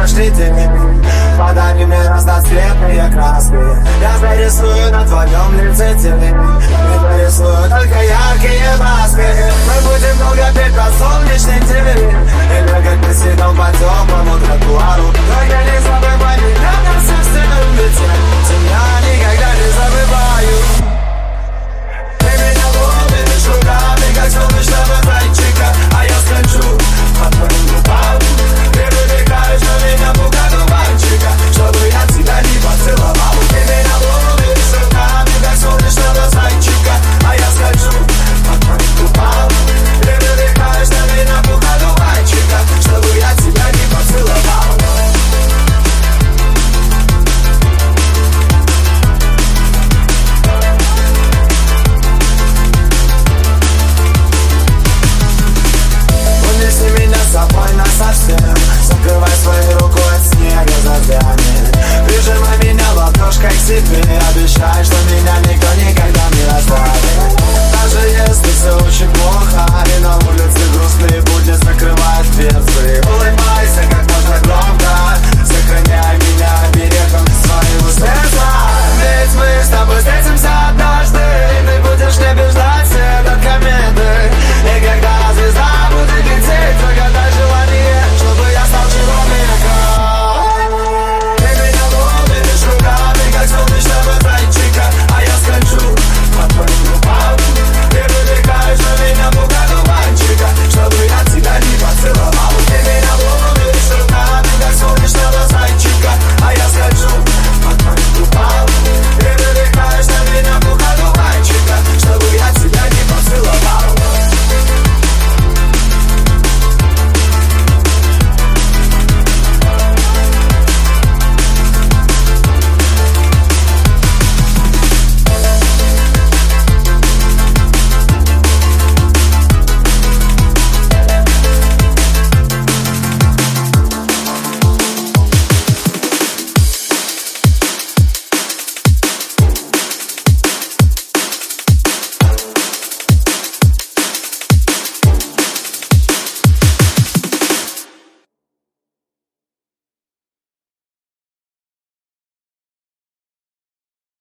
вчерашний день. Подари мне разноцветные краски, я зарисую на твоем лице тень. И нарисую только яркие маски. Мы будем долго петь про солнечный день и бегать беседом по теплому тротуару.